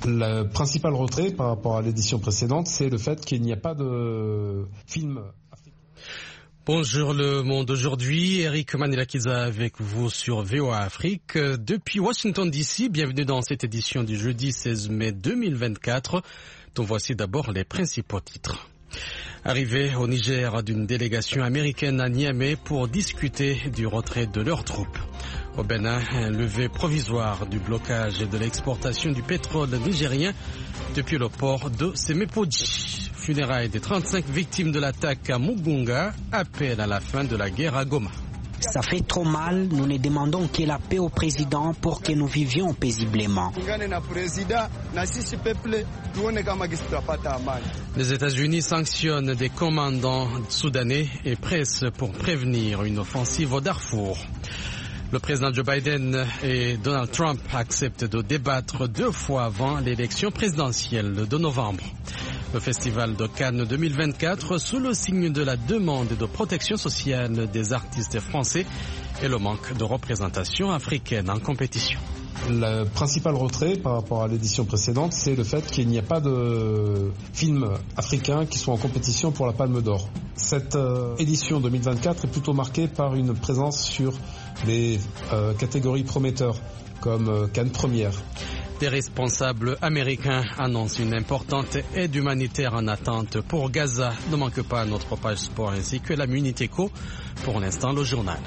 Le principal retrait par rapport à l'édition précédente, c'est le fait qu'il n'y a pas de film. Bonjour le monde aujourd'hui, Eric Manilakiza avec vous sur VOA Afrique. Depuis Washington DC, bienvenue dans cette édition du jeudi 16 mai 2024, dont voici d'abord les principaux titres. Arrivée au Niger d'une délégation américaine à Niamey pour discuter du retrait de leurs troupes. Au Bénin, un levé provisoire du blocage de l'exportation du pétrole nigérien depuis le port de Semepodji. Funérailles des 35 victimes de l'attaque à Mugunga, appel à la fin de la guerre à Goma. Ça fait trop mal, nous ne demandons que la paix au président pour que nous vivions paisiblement. Les États-Unis sanctionnent des commandants soudanais et pressent pour prévenir une offensive au Darfour. Le président Joe Biden et Donald Trump acceptent de débattre 2 fois avant l'élection présidentielle de novembre. Le festival de Cannes 2024 sous le signe de la demande de protection sociale des artistes français et le manque de représentation africaine en compétition. Le principal retrait par rapport à l'édition précédente, c'est le fait qu'il n'y a pas de films africains qui sont en compétition pour la Palme d'Or. Cette édition 2024 est plutôt marquée par une présence sur des catégories prometteurs comme Cannes Première. Des responsables américains annoncent une importante aide humanitaire en attente pour Gaza. Ne manque pas notre page sport ainsi que la Muniteco. Pour l'instant, le journal.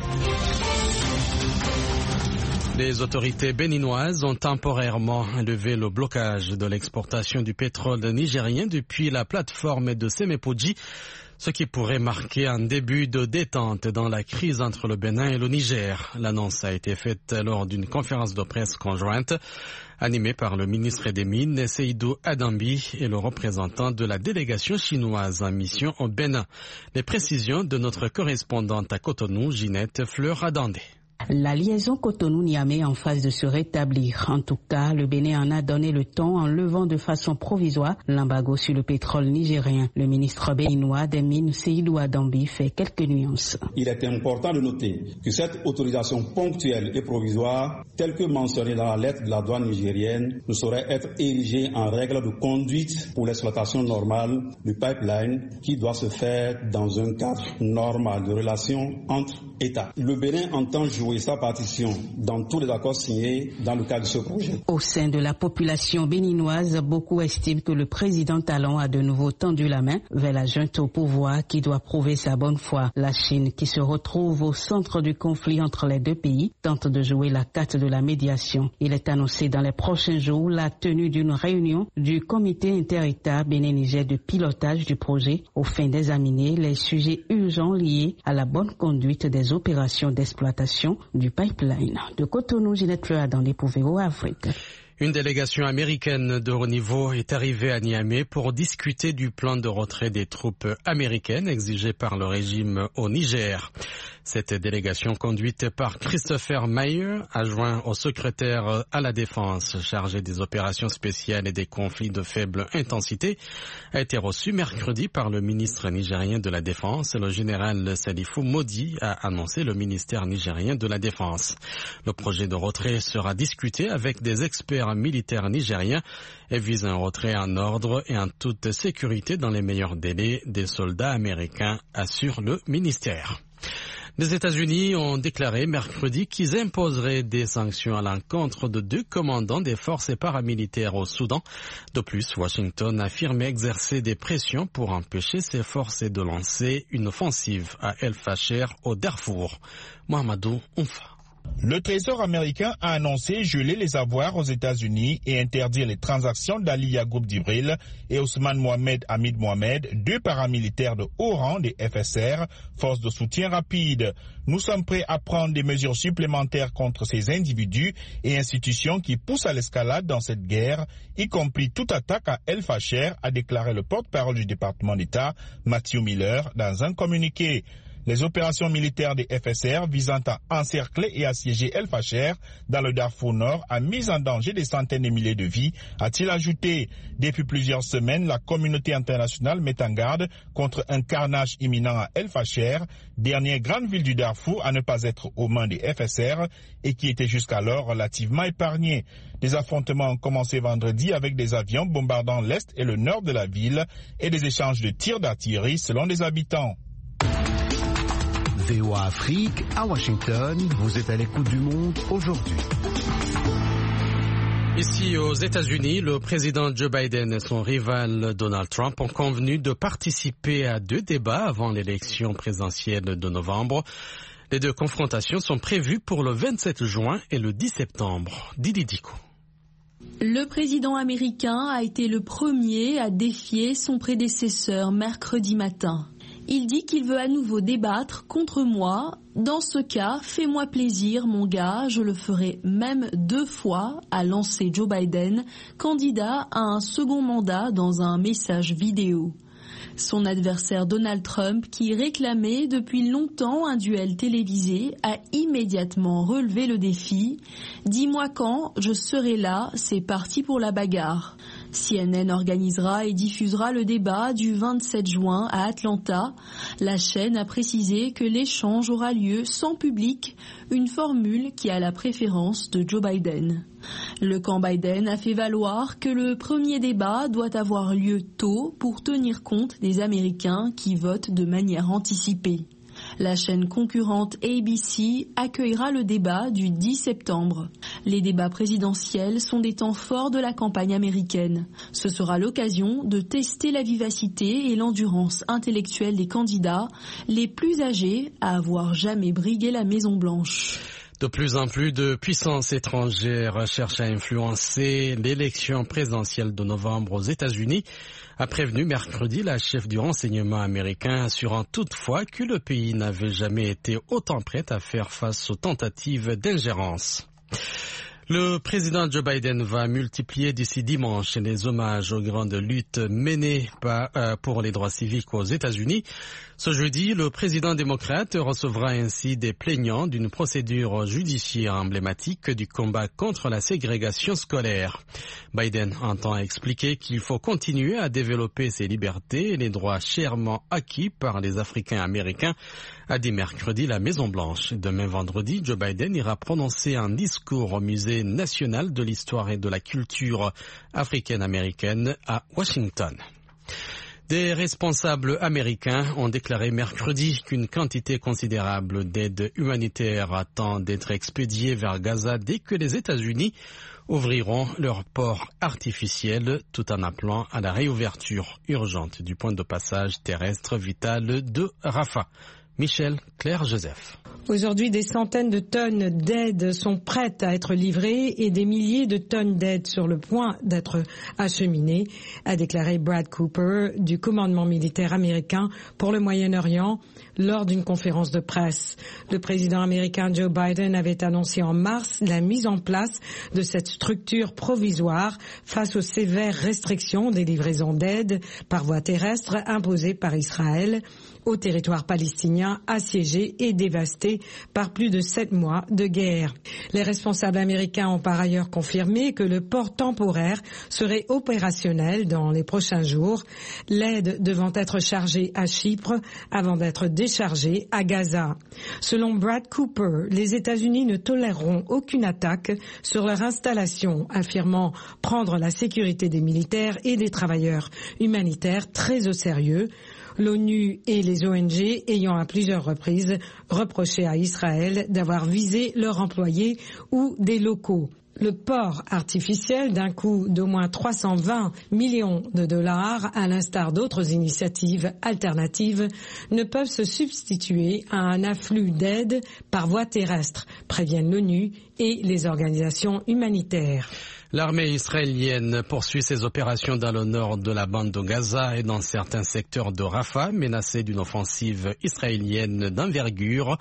Les autorités béninoises ont temporairement levé le blocage de l'exportation du pétrole nigérien depuis la plateforme de Semepodji, ce qui pourrait marquer un début de détente dans la crise entre le Bénin et le Niger. L'annonce a été faite lors d'une conférence de presse conjointe animée par le ministre des Mines, Seydou Adambi, et le représentant de la délégation chinoise en mission au Bénin. Les précisions de notre correspondante à Cotonou, Ginette Fleur-Adandé. La liaison Cotonou-Niamey en phase de se rétablir. En tout cas, le Bénin en a donné le temps en levant de façon provisoire l'embargo sur le pétrole nigérien. Le ministre béninois des Mines, Seydou Adambi, fait quelques nuances. Il est important de noter que cette autorisation ponctuelle et provisoire, telle que mentionnée dans la lettre de la douane nigérienne, ne saurait être érigée en règle de conduite pour l'exploitation normale du pipeline qui doit se faire dans un cadre normal de relations entre États. Le Bénin entend jouer sa partition dans tous les accords signés dans le cadre de ce projet. Au sein de la population béninoise, beaucoup estiment que le président Talon a de nouveau tendu la main vers la junte au pouvoir qui doit prouver sa bonne foi. La Chine, qui se retrouve au centre du conflit entre les deux pays, tente de jouer la carte de la médiation. Il est annoncé dans les prochains jours la tenue d'une réunion du comité inter-État Bénin-Niger de pilotage du projet aux fins d'examiner les sujets urgents liés à la bonne conduite des opérations d'exploitation du pipeline. De Cotonou, Ginette Fleur-Adandé pour VOA Afrique. Une délégation américaine de haut niveau est arrivée à Niamey pour discuter du plan de retrait des troupes américaines exigé par le régime au Niger. Cette délégation conduite par Christopher Mayer, adjoint au secrétaire à la Défense chargé des opérations spéciales et des conflits de faible intensité, a été reçue mercredi par le ministre nigérien de la Défense. Le général Salifou Modi a annoncé le ministère nigérien de la Défense. Le projet de retrait sera discuté avec des experts militaires nigériens et vise un retrait en ordre et en toute sécurité dans les meilleurs délais des soldats américains, assure le ministère. Les États-Unis ont déclaré mercredi qu'ils imposeraient des sanctions à l'encontre de 2 commandants des forces paramilitaires au Soudan. De plus, Washington affirme exercer des pressions pour empêcher ces forces de lancer une offensive à El Fasher au Darfour. Mohamedou Oumfa. Le Trésor américain a annoncé geler les avoirs aux États-Unis et interdire les transactions d'Ali Yagoub Dibril et Ousmane Mohamed Hamid Mohamed, 2 paramilitaires de haut rang des FSR, forces de soutien rapide. Nous sommes prêts à prendre des mesures supplémentaires contre ces individus et institutions qui poussent à l'escalade dans cette guerre, y compris toute attaque à El Fasher, a déclaré le porte-parole du département d'État, Matthew Miller, dans un communiqué. Les opérations militaires des FSR visant à encercler et assiéger El Fasher dans le Darfour Nord a mis en danger des centaines de milliers de vies, a-t-il ajouté. Depuis plusieurs semaines, la communauté internationale met en garde contre un carnage imminent à El Fasher, dernière grande ville du Darfour à ne pas être aux mains des FSR et qui était jusqu'alors relativement épargnée. Des affrontements ont commencé vendredi avec des avions bombardant l'est et le nord de la ville et des échanges de tirs d'artillerie selon des habitants. VOA Afrique, à Washington, vous êtes à l'écoute du monde aujourd'hui. Ici aux États-Unis, le président Joe Biden et son rival Donald Trump ont convenu de participer à 2 débats avant l'élection présidentielle de novembre. Les 2 confrontations sont prévues pour le 27 juin et le 10 septembre. Didi Diko. Le président américain a été le premier à défier son prédécesseur mercredi matin. Il dit qu'il veut à nouveau débattre contre moi. Dans ce cas, fais-moi plaisir, mon gars, je le ferai même 2 fois, a lancé Joe Biden, candidat à un second mandat dans un message vidéo. Son adversaire Donald Trump, qui réclamait depuis longtemps un duel télévisé, a immédiatement relevé le défi. « Dis-moi quand, je serai là, c'est parti pour la bagarre ». CNN organisera et diffusera le débat du 27 juin à Atlanta. La chaîne a précisé que l'échange aura lieu sans public, une formule qui a la préférence de Joe Biden. Le camp Biden a fait valoir que le premier débat doit avoir lieu tôt pour tenir compte des Américains qui votent de manière anticipée. La chaîne concurrente ABC accueillera le débat du 10 septembre. Les débats présidentiels sont des temps forts de la campagne américaine. Ce sera l'occasion de tester la vivacité et l'endurance intellectuelle des candidats, les plus âgés à avoir jamais brigué la Maison-Blanche. De plus en plus de puissances étrangères cherchent à influencer l'élection présidentielle de novembre aux États-Unis, a prévenu mercredi la chef du renseignement américain, assurant toutefois que le pays n'avait jamais été autant prêt à faire face aux tentatives d'ingérence. Le président Joe Biden va multiplier d'ici dimanche les hommages aux grandes luttes menées pour les droits civiques aux États-Unis. Ce jeudi, le président démocrate recevra ainsi des plaignants d'une procédure judiciaire emblématique du combat contre la ségrégation scolaire. Biden entend expliquer qu'il faut continuer à développer ces libertés et les droits chèrement acquis par les Africains américains, a dit mercredi la Maison-Blanche. Demain vendredi, Joe Biden ira prononcer un discours au Musée national de l'histoire et de la culture africaine-américaine à Washington. Des responsables américains ont déclaré mercredi qu'une quantité considérable d'aide humanitaire attend d'être expédiée vers Gaza dès que les États-Unis ouvriront leur port artificiel, tout en appelant à la réouverture urgente du point de passage terrestre vital de Rafah. Michel Claire-Joseph. Aujourd'hui, des centaines de tonnes d'aide sont prêtes à être livrées et des milliers de tonnes d'aide sur le point d'être acheminées, a déclaré Brad Cooper du commandement militaire américain pour le Moyen-Orient lors d'une conférence de presse. Le président américain Joe Biden avait annoncé en mars la mise en place de cette structure provisoire face aux sévères restrictions des livraisons d'aide par voie terrestre imposées par Israël au territoire palestinien assiégé et dévasté par plus de 7 mois de guerre. Les responsables américains ont par ailleurs confirmé que le port temporaire serait opérationnel dans les prochains jours, l'aide devant être chargée à Chypre avant d'être déchargée à Gaza. Selon Brad Cooper, les États-Unis ne toléreront aucune attaque sur leur installation, affirmant prendre la sécurité des militaires et des travailleurs humanitaires très au sérieux. L'ONU et les ONG ayant à plusieurs reprises reproché à Israël d'avoir visé leurs employés ou des locaux. Le port artificiel d'un coût d'au moins 320 millions de dollars, à l'instar d'autres initiatives alternatives, ne peuvent se substituer à un afflux d'aide par voie terrestre, préviennent l'ONU et les organisations humanitaires. L'armée israélienne poursuit ses opérations dans le nord de la bande de Gaza et dans certains secteurs de Rafah, menacés d'une offensive israélienne d'envergure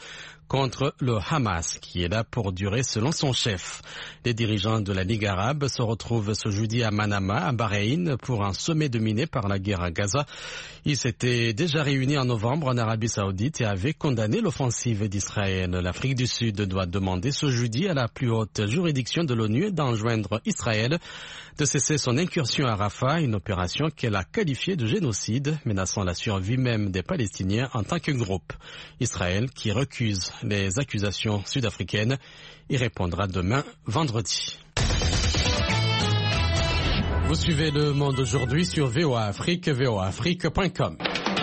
contre le Hamas, qui est là pour durer selon son chef. Les dirigeants de la Ligue arabe se retrouvent ce jeudi à Manama, à Bahreïn, pour un sommet dominé par la guerre à Gaza. Ils s'étaient déjà réunis en novembre en Arabie Saoudite et avaient condamné l'offensive d'Israël. L'Afrique du Sud doit demander ce jeudi à la plus haute juridiction de l'ONU d'enjoindre Israël de cesser son incursion à Rafah, une opération qu'elle a qualifiée de génocide, menaçant la survie même des Palestiniens en tant que groupe. Israël, qui recuse les accusations sud-africaines, y répondra demain, vendredi. Vous suivez Le Monde aujourd'hui sur VOA Afrique, voaafrique.com.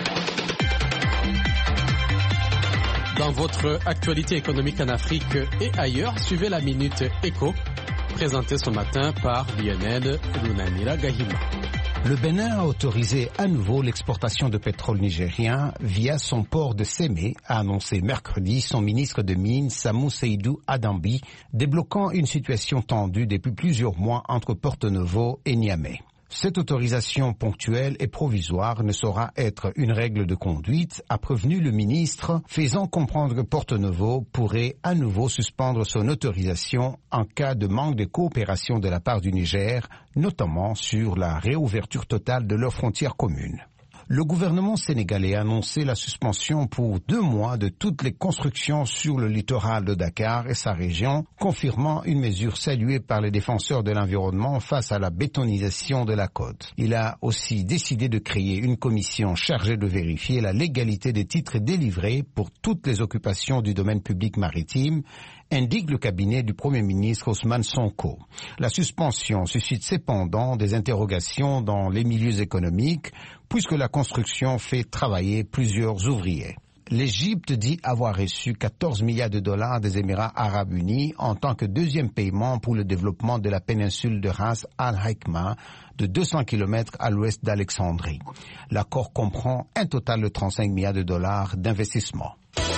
Dans votre actualité économique en Afrique et ailleurs, suivez la Minute Éco, présentée ce matin par Lionel Lunanira Gahima. Le Bénin a autorisé à nouveau l'exportation de pétrole nigérien via son port de Sémé, a annoncé mercredi son ministre de Mines, Samou Seydou Adambi, débloquant une situation tendue depuis plusieurs mois entre Porto-Novo et Niamey. Cette autorisation ponctuelle et provisoire ne saura être une règle de conduite, a prévenu le ministre, faisant comprendre que Porto-Novo pourrait à nouveau suspendre son autorisation en cas de manque de coopération de la part du Niger, notamment sur la réouverture totale de leurs frontières communes. Le gouvernement sénégalais a annoncé la suspension pour 2 mois de toutes les constructions sur le littoral de Dakar et sa région, confirmant une mesure saluée par les défenseurs de l'environnement face à la bétonisation de la côte. Il a aussi décidé de créer une commission chargée de vérifier la légalité des titres délivrés pour toutes les occupations du domaine public maritime, indique le cabinet du Premier ministre Ousmane Sonko. La suspension suscite cependant des interrogations dans les milieux économiques, puisque la construction fait travailler plusieurs ouvriers. L'Égypte dit avoir reçu 14 milliards de dollars des Émirats arabes unis en tant que deuxième paiement pour le développement de la péninsule de Ras al-Haikma, de 200 km à l'ouest d'Alexandrie. L'accord comprend un total de 35 milliards de dollars d'investissement.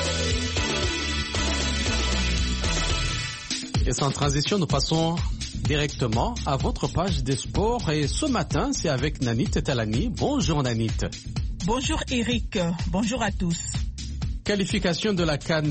Et sans transition, nous passons directement à votre page des sports. Et ce matin, c'est avec Nanit Talani. Bonjour Nanit. Bonjour Eric, bonjour à tous. Qualification de la CAN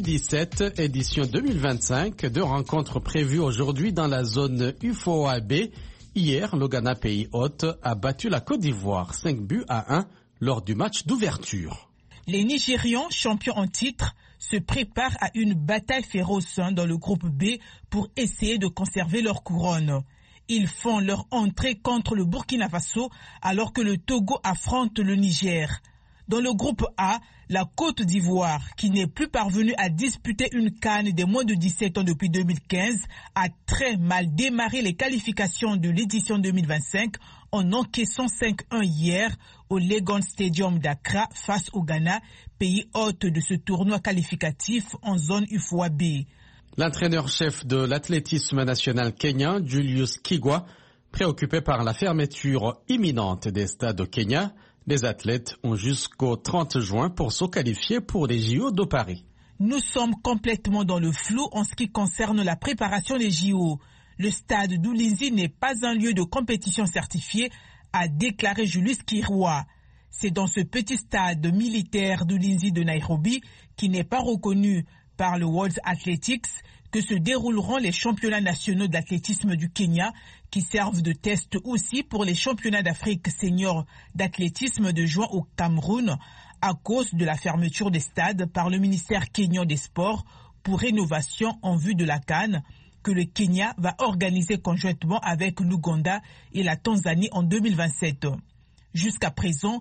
U17, édition 2025. 2 rencontres prévues aujourd'hui dans la zone UFOA-B. Hier, le Ghana, pays hôte, a battu la Côte d'Ivoire 5-1 lors du match d'ouverture. Les Nigérians, champions en titre, se préparent à une bataille féroce dans le groupe B pour essayer de conserver leur couronne. Ils font leur entrée contre le Burkina Faso alors que le Togo affronte le Niger. Dans le groupe A, la Côte d'Ivoire, qui n'est plus parvenue à disputer une CAN des moins de 17 ans depuis 2015, a très mal démarré les qualifications de l'édition 2025 en encaissant 5-1 hier au Legon Stadium d'Accra face au Ghana, pays hôte de ce tournoi qualificatif en zone UFOA-B. L'entraîneur-chef de l'athlétisme national kenyan, Julius Kigwa, préoccupé par la fermeture imminente des stades au Kenya, les athlètes ont jusqu'au 30 juin pour se qualifier pour les JO de Paris. Nous sommes complètement dans le flou en ce qui concerne la préparation des JO. Le stade d'Ulinzi n'est pas un lieu de compétition certifié, a déclaré Julius Kigwa. C'est dans ce petit stade militaire d'Ulinzi de Nairobi, qui n'est pas reconnu par le World Athletics, que se dérouleront les championnats nationaux d'athlétisme du Kenya, qui servent de test aussi pour les championnats d'Afrique senior d'athlétisme de juin au Cameroun, à cause de la fermeture des stades par le ministère kenyan des Sports pour rénovation en vue de la CAN, que le Kenya va organiser conjointement avec l'Ouganda et la Tanzanie en 2027. Jusqu'à présent,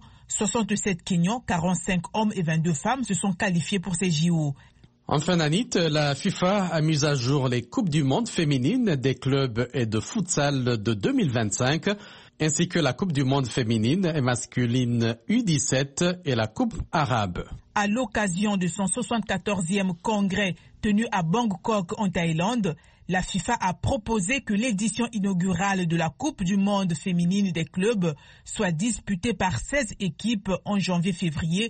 67 Kenyans, 45 hommes et 22 femmes se sont qualifiés pour ces JO. Enfin, Nanit, la FIFA a mis à jour les Coupes du Monde féminines des clubs et de futsal de 2025, ainsi que la Coupe du Monde féminine et masculine U17 et la Coupe arabe. À l'occasion de son 74e congrès tenu à Bangkok en Thaïlande, la FIFA a proposé que l'édition inaugurale de la Coupe du Monde féminine des clubs soit disputée par 16 équipes en janvier-février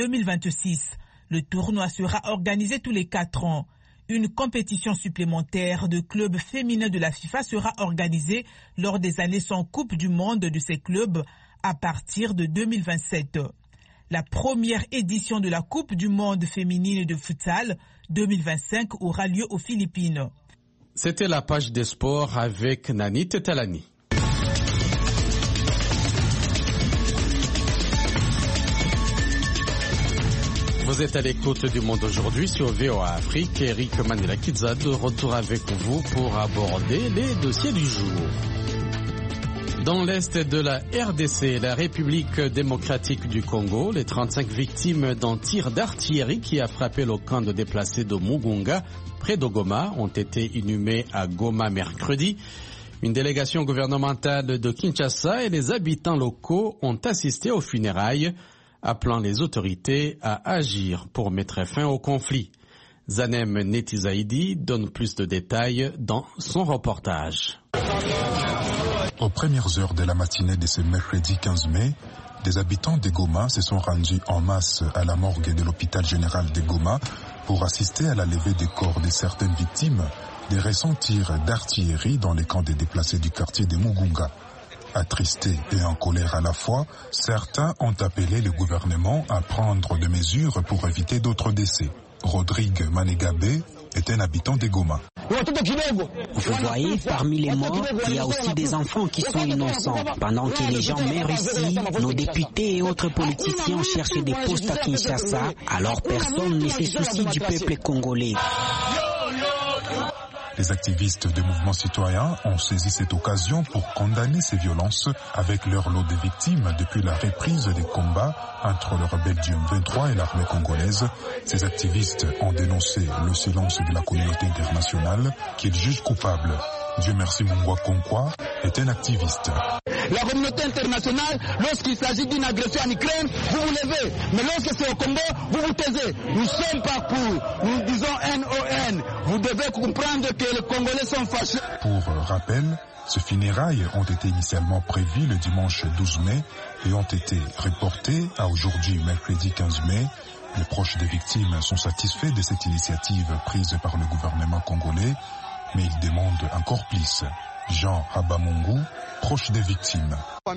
2026. Le tournoi sera organisé tous les 4 ans. Une compétition supplémentaire de clubs féminins de la FIFA sera organisée lors des années sans Coupe du Monde de ces clubs à partir de 2027. La première édition de la Coupe du monde féminine de futsal 2025 aura lieu aux Philippines. C'était la page des sports avec Nanit Talani. Vous êtes à l'écoute du Monde aujourd'hui sur VOA Afrique. Eric Manila-Kidza de retour avec vous pour aborder les dossiers du jour. Dans l'est de la RDC, la République démocratique du Congo, les 35 victimes d'un tir d'artillerie qui a frappé le camp de déplacés de Mugunga, près de Goma, ont été inhumées à Goma mercredi. Une délégation gouvernementale de Kinshasa et les habitants locaux ont assisté aux funérailles, appelant les autorités à agir pour mettre fin au conflit. Zanem Netizaidi donne plus de détails dans son reportage. Aux premières heures de la matinée de ce mercredi 15 mai, des habitants de Goma se sont rendus en masse à la morgue de l'hôpital général de Goma pour assister à la levée des corps de certaines victimes des récents tirs d'artillerie dans les camps des déplacés du quartier de Mugunga. Attristés et en colère à la fois, certains ont appelé le gouvernement à prendre des mesures pour éviter d'autres décès. Rodrigue Manegabé est un habitant de Goma. Vous voyez, parmi les morts, il y a aussi des enfants qui sont innocents. Pendant que les gens meurent ici, nos députés et autres politiciens cherchent des postes à Kinshasa, alors personne ne se soucie du peuple congolais. Les activistes des mouvements citoyens ont saisi cette occasion pour condamner ces violences avec leur lot de victimes depuis la reprise des combats entre le rebelle du M23 et l'armée congolaise. Ces activistes ont dénoncé le silence de la communauté internationale qu'ils jugent coupable. Dieu merci Mungwa Konkwa est un activiste. La communauté internationale, lorsqu'il s'agit d'une agression en Ukraine, vous vous levez. Mais lorsque c'est au Congo, vous vous taisez. Nous sommes pas pour. Nous disons NON. Vous devez comprendre que les Congolais sont fâchés. Pour rappel, ces funérailles ont été initialement prévues le dimanche 12 mai et ont été reportées à aujourd'hui, mercredi 15 mai. Les proches des victimes sont satisfaits de cette initiative prise par le gouvernement congolais, mais ils demandent encore plus. Jean Habamungu, proche des victimes.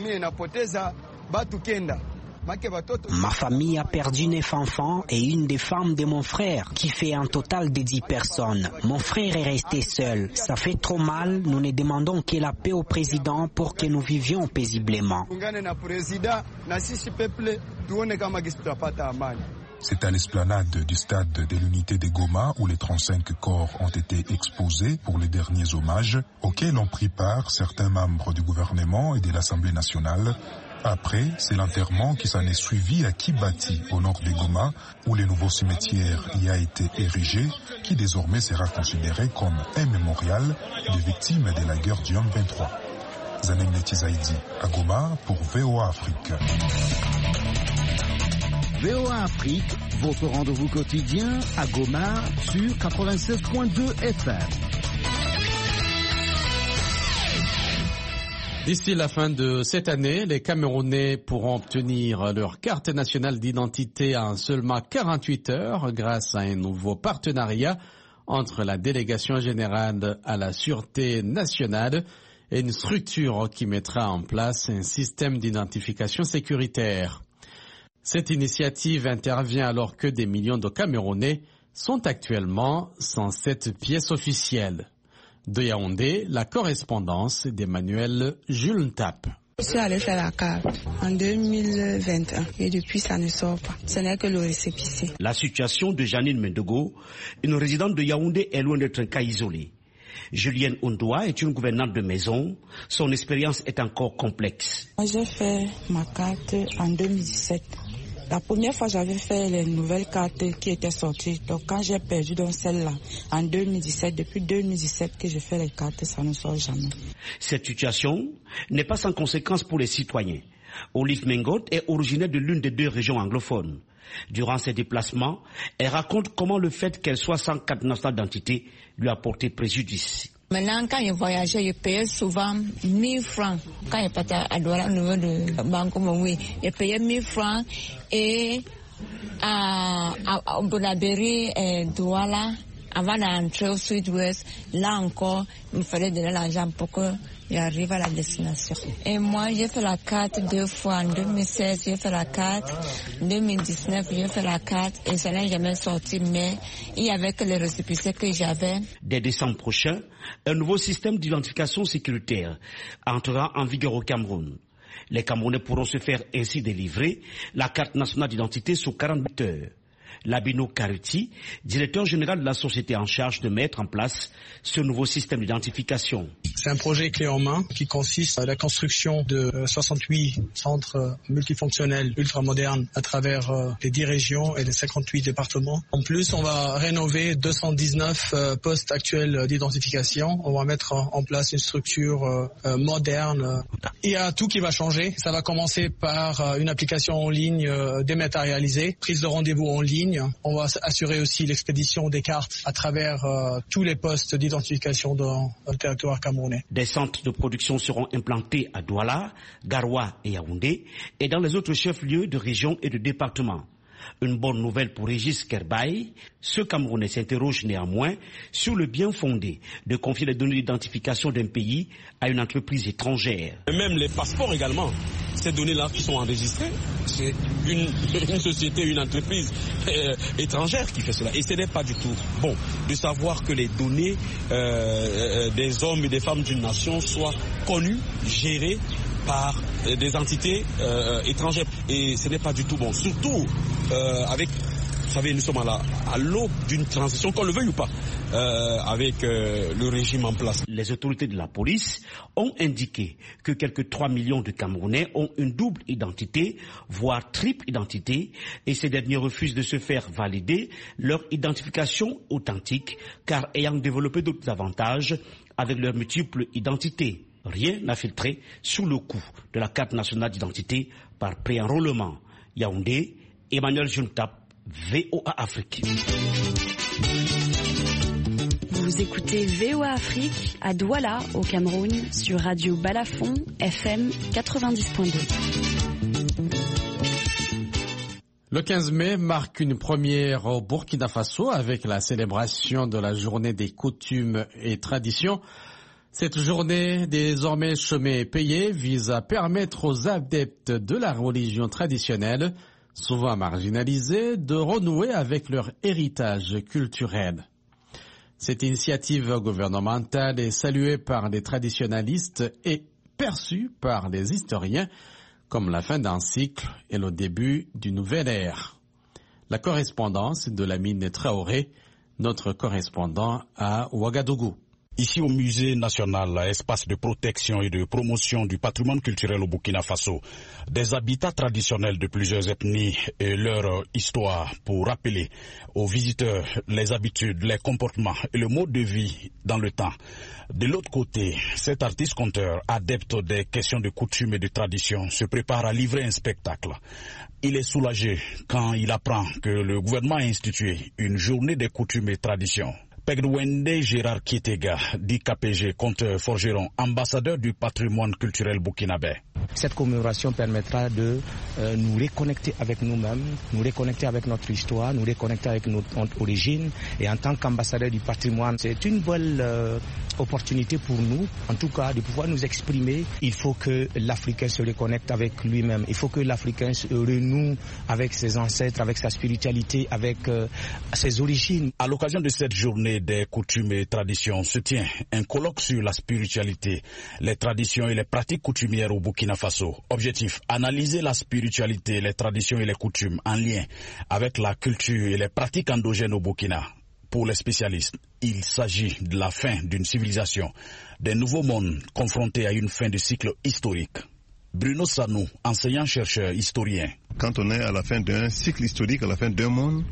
Ma famille a perdu 9 enfants et une des femmes de mon frère, qui fait un total de 10 personnes. Mon frère est resté seul. Ça fait trop mal. Nous ne demandons que la paix au président pour que nous vivions paisiblement. C'est à l'esplanade du stade de l'unité de Goma où les 35 corps ont été exposés pour les derniers hommages auxquels ont pris part certains membres du gouvernement et de l'Assemblée nationale. Après, c'est l'enterrement qui s'en est suivi à Kibati, au nord de Goma, où le nouveau cimetière y a été érigé, qui désormais sera considéré comme un mémorial des victimes de la guerre du M23. Zanem Netizaidi, à Goma, pour VOA Afrique. VOA Afrique, votre rendez-vous quotidien à Goma sur 96.2 FM. D'ici la fin de cette année, les Camerounais pourront obtenir leur carte nationale d'identité en seulement 48 heures grâce à un nouveau partenariat entre la Délégation générale à la Sûreté nationale et une structure qui mettra en place un système d'identification sécuritaire. Cette initiative intervient alors que des millions de Camerounais sont actuellement sans cette pièce officielle. De Yaoundé, la correspondance d'Emmanuel Jules Ntap. Je suis allée faire la carte en 2021 et depuis ça ne sort pas. Ce n'est que le récépissé. La situation de Janine Mendogo, une résidente de Yaoundé, est loin d'être un cas isolé. Julienne Ondoa est une gouvernante de maison. Son expérience est encore complexe. J'ai fait ma carte en 2017. La première fois, j'avais fait les nouvelles cartes qui étaient sorties. Donc, quand j'ai perdu dans celle-là, en 2017, depuis 2017 que je fais les cartes, ça ne sort jamais. Cette situation n'est pas sans conséquence pour les citoyens. Olive Mengot est originaire de l'une des deux régions anglophones. Durant ses déplacements, elle raconte comment le fait qu'elle soit sans carte nationale d'identité lui a porté préjudice. Maintenant, quand je voyageais, je payais souvent 1000 francs. Quand je partais à Douala, au niveau de Banco Mongoui, je payais 1000 francs. Et à Bonabéry et Douala, avant d'entrer au sud-ouest, là encore, il me fallait donner l'argent pour que j'arrive à la destination. Et moi, j'ai fait la carte 2 fois. En 2016, j'ai fait la carte. En 2019, j'ai fait la carte et ça n'est jamais sorti, mais il y avait que les récépissés que j'avais. Dès décembre prochain, un nouveau système d'identification sécuritaire entrera en vigueur au Cameroun. Les Camerounais pourront se faire ainsi délivrer la carte nationale d'identité sous 48 heures. Labino Karuti, directeur général de la société en charge de mettre en place ce nouveau système d'identification. C'est un projet clé en main qui consiste à la construction de 68 centres multifonctionnels ultramodernes à travers les 10 régions et les 58 départements. En plus, on va rénover 219 postes actuels d'identification. On va mettre en place une structure moderne. Il y a tout qui va changer. Ça va commencer par une application en ligne dématérialisée, prise de rendez-vous en ligne. On va assurer aussi l'expédition des cartes à travers tous les postes d'identification dans le territoire camerounais. Des centres de production seront implantés à Douala, Garoua et Yaoundé et dans les autres chefs-lieux de région et de département. Une bonne nouvelle pour Régis Kerbaï, ce Camerounais s'interroge néanmoins sur le bien fondé de confier les données d'identification d'un pays à une entreprise étrangère. Et même les passeports également, ces données-là qui sont enregistrées, c'est une société, une entreprise étrangère qui fait cela. Et ce n'est pas du tout bon de savoir que les données des hommes et des femmes d'une nation soient connues, gérées par des entités étrangères. Et ce n'est pas du tout bon. Surtout avec, vous savez, nous sommes à l'aube d'une transition, qu'on le veuille ou pas, avec le régime en place. Les autorités de la police ont indiqué que quelques 3 millions de Camerounais ont une double identité, voire triple identité, et ces derniers refusent de se faire valider leur identification authentique, car ayant développé d'autres avantages avec leur multiple identité. Rien n'a filtré sur le coût de la carte nationale d'identité par pré-enrôlement. Yaoundé, Emmanuel Juntap, VOA Afrique. Vous écoutez VOA Afrique à Douala, au Cameroun, sur Radio Balafon, FM 90.2. Le 15 mai marque une première au Burkina Faso avec la célébration de la journée des coutumes et traditions. Cette journée, désormais chemin et payé, vise à permettre aux adeptes de la religion traditionnelle, souvent marginalisés, de renouer avec leur héritage culturel. Cette initiative gouvernementale est saluée par les traditionalistes et perçue par les historiens comme la fin d'un cycle et le début d'une nouvelle ère. La correspondance de Lamine Traoré, notre correspondant à Ouagadougou. Ici au Musée national, espace de protection et de promotion du patrimoine culturel au Burkina Faso, des habitats traditionnels de plusieurs ethnies et leur histoire pour rappeler aux visiteurs les habitudes, les comportements et le mode de vie dans le temps. De l'autre côté, cet artiste-conteur, adepte des questions de coutumes et de traditions, se prépare à livrer un spectacle. Il est soulagé quand il apprend que le gouvernement a institué une journée des coutumes et traditions. Pegdouende Gérard Kitega, dit KPG, conteur forgeron, ambassadeur du patrimoine culturel burkinabé. Cette commémoration permettra de nous reconnecter avec nous-mêmes, nous reconnecter avec notre histoire, nous reconnecter avec notre origine. Et en tant qu'ambassadeur du patrimoine, c'est une belle opportunité pour nous, en tout cas, de pouvoir nous exprimer. Il faut que l'Africain se reconnecte avec lui-même. Il faut que l'Africain se renoue avec ses ancêtres, avec sa spiritualité, avec ses origines. À l'occasion de cette journée des coutumes et traditions se tient un colloque sur la spiritualité, les traditions et les pratiques coutumières au Burkina Faso. Objectif, analyser la spiritualité, les traditions et les coutumes en lien avec la culture et les pratiques endogènes au Burkina. Pour les spécialistes, il s'agit de la fin d'une civilisation, d'un nouveau monde confronté à une fin de cycle historique. Bruno Sanou, enseignant-chercheur, historien. Quand on est à la fin d'un cycle historique, à la fin d'un monde,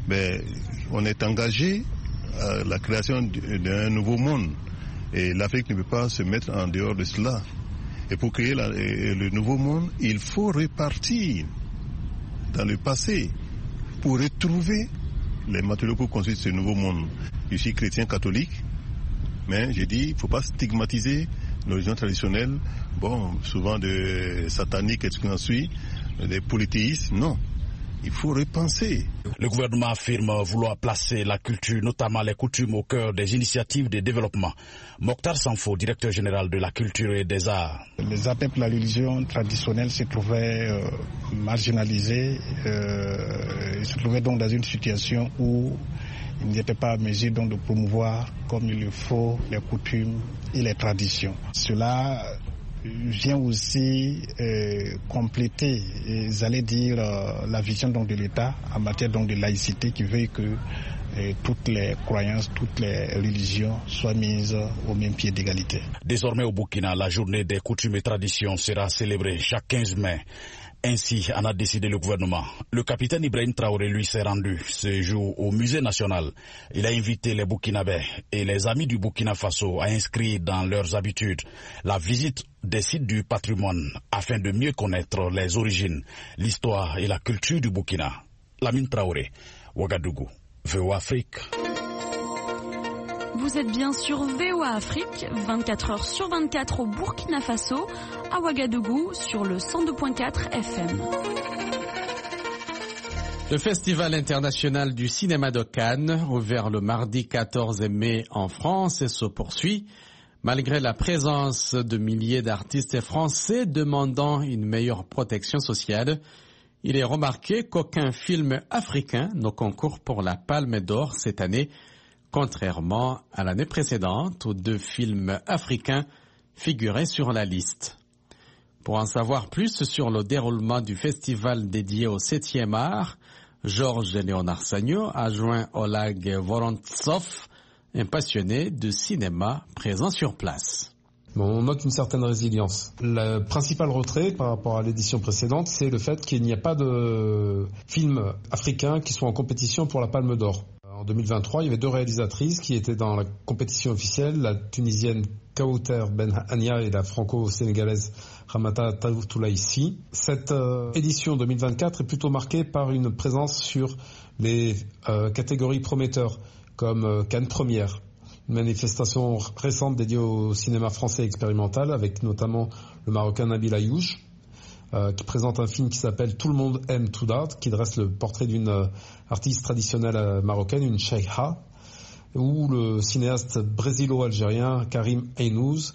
on est engagé à la création d'un nouveau monde. Et l'Afrique ne peut pas se mettre en dehors de cela. Et pour créer le nouveau monde, il faut repartir dans le passé pour retrouver les matériaux pour construire ce nouveau monde. Je suis chrétien catholique, mais je dis, il ne faut pas stigmatiser nos religions traditionnelles, souvent de sataniques et tout ce qui en suit, des polythéistes, non. il faut repenser. Le gouvernement affirme vouloir placer la culture, notamment les coutumes, au cœur des initiatives de développement. Mokhtar Sanfo, directeur général de la culture et des arts. Les adeptes de la religion traditionnelle se trouvaient marginalisés, ils se trouvaient donc dans une situation où ils n'étaient pas en mesure donc de promouvoir comme il le faut les coutumes et les traditions. Cela vient aussi compléter, j'allais dire, la vision donc de l'État en matière donc de laïcité qui veut que toutes les croyances, toutes les religions soient mises au même pied d'égalité. Désormais au Burkina, la journée des coutumes et traditions sera célébrée chaque 15 mai. Ainsi en a décidé le gouvernement. Le capitaine Ibrahim Traoré, lui, s'est rendu ce jour au musée national. Il a invité les Burkinabés et les amis du Burkina Faso à inscrire dans leurs habitudes la visite des sites du patrimoine afin de mieux connaître les origines, l'histoire et la culture du Burkina. Lamine Traoré, Ouagadougou, VOA Afrique. Vous êtes bien sur VOA Afrique, 24 heures sur 24 au Burkina Faso, à Ouagadougou sur le 102.4 FM. Le Festival international du cinéma de Cannes, ouvert le mardi 14 mai en France, se poursuit. Malgré la présence de milliers d'artistes français demandant une meilleure protection sociale, il est remarqué qu'aucun film africain ne concourt pour la Palme d'Or cette année, contrairement à l'année précédente où 2 films africains figuraient sur la liste. Pour en savoir plus sur le déroulement du festival dédié au 7e art, Georges Léonard Sagno a joint Oleg Vorontsov, un passionné de cinéma présent sur place. On note une certaine résilience. Le principal retrait par rapport à l'édition précédente, c'est le fait qu'il n'y a pas de films africains qui sont en compétition pour la Palme d'Or. En 2023, il y avait 2 réalisatrices qui étaient dans la compétition officielle, la tunisienne Kawther Ben Hania et la franco-sénégalaise Ramata Toulaïssi. Cette édition 2024 est plutôt marquée par une présence sur les catégories prometteurs, comme Cannes Première, une manifestation récente dédiée au cinéma français expérimental, avec notamment le Marocain Nabil Ayouch, qui présente un film qui s'appelle Tout le monde aime Toudat, qui dresse le portrait d'une artiste traditionnelle marocaine, une cheikha, ou le cinéaste brésilo-algérien Karim Aynouz,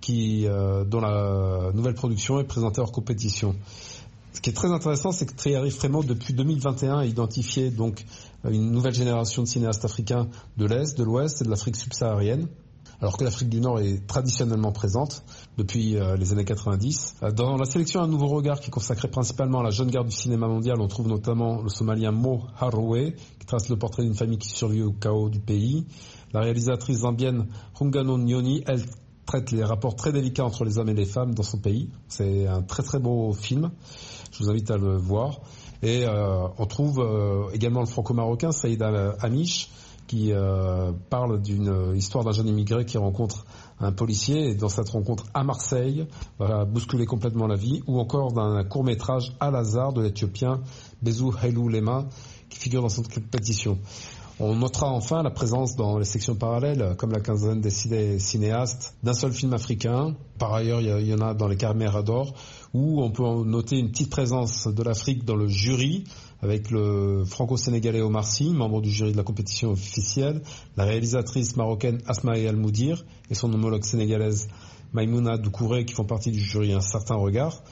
dont la nouvelle production est présentée hors compétition. Ce qui est très intéressant, c'est que Triarif Frémaux, depuis 2021, a identifié donc une nouvelle génération de cinéastes africains de l'Est, de l'Ouest et de l'Afrique subsaharienne, alors que l'Afrique du Nord est traditionnellement présente depuis les années 90. Dans la sélection Un nouveau regard, qui est consacré principalement à la jeune garde du cinéma mondial, on trouve notamment le Somalien Mo Harowe, qui trace le portrait d'une famille qui survit au chaos du pays. La réalisatrice zambienne Rungano Nyoni, elle traite les rapports très délicats entre les hommes et les femmes dans son pays. C'est un très très beau film, je vous invite à le voir. Et on trouve également le franco-marocain Saïd Amish, qui parle d'une histoire d'un jeune immigré qui rencontre un policier, et dans cette rencontre à Marseille va bousculer complètement la vie, ou encore d'un court-métrage à Al-Azhar de l'Éthiopien Bezou Hailou Lema, qui figure dans cette compétition. On notera enfin la présence dans les sections parallèles, comme la quinzaine des cinéastes, d'un seul film africain. Par ailleurs, il y en a dans les caméras d'or, où on peut noter une petite présence de l'Afrique dans le jury, avec le franco-sénégalais Omar Sy, membre du jury de la compétition officielle, la réalisatrice marocaine Asmaï Al-Moudir et son homologue sénégalaise Maïmouna Doucouré, qui font partie du jury Un certain regard,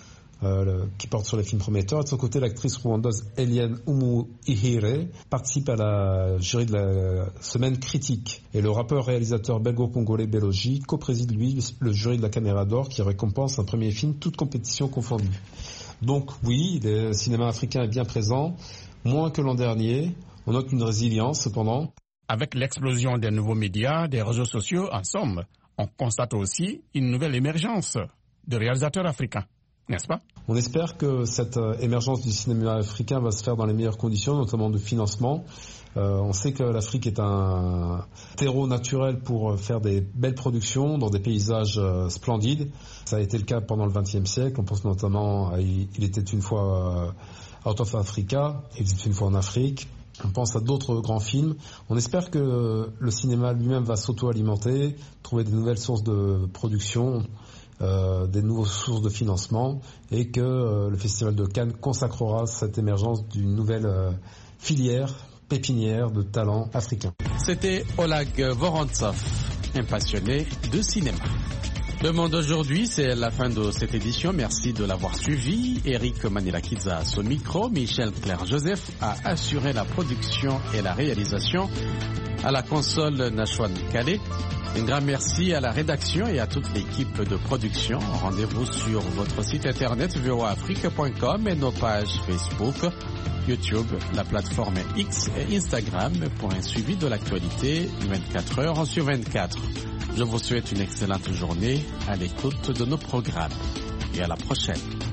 qui porte sur les films prometteurs. Et de son côté, l'actrice rwandaise Eliane Oumou Ihire participe à la jury de la semaine critique. Et le rappeur-réalisateur belgo-congolais Beloji co-préside, lui, le jury de la caméra d'or, qui récompense un premier film, toute compétition confondue. Donc oui, le cinéma africain est bien présent, moins que l'an dernier. On note une résilience cependant. Avec l'explosion des nouveaux médias, des réseaux sociaux, en somme, on constate aussi une nouvelle émergence de réalisateurs africains, n'est-ce pas? On espère que cette émergence du cinéma africain va se faire dans les meilleures conditions, notamment de financement. On sait que l'Afrique est un terreau naturel pour faire des belles productions dans des paysages splendides. Ça a été le cas pendant le XXe siècle. On pense notamment à Il était une fois Out of Africa, Il était une fois en Afrique, On pense à d'autres grands films. On espère que le cinéma lui-même va s'auto-alimenter, trouver des nouvelles sources de production, des nouvelles sources de financement, et que le Festival de Cannes consacrera cette émergence d'une nouvelle filière, pépinière de talents africains. C'était Olag Vorontsov, un passionné de cinéma. Le Monde aujourd'hui, c'est la fin de cette édition. Merci de l'avoir suivi. Eric Manilakidza à ce micro. Michel Claire-Joseph a assuré la production et la réalisation. À la console, Nashwan Kale. Un grand merci à la rédaction et à toute l'équipe de production. Rendez-vous sur votre site internet voaafrique.com et nos pages Facebook, YouTube, la plateforme X et Instagram pour un suivi de l'actualité 24 heures sur 24. Je vous souhaite une excellente journée à l'écoute de nos programmes et à la prochaine.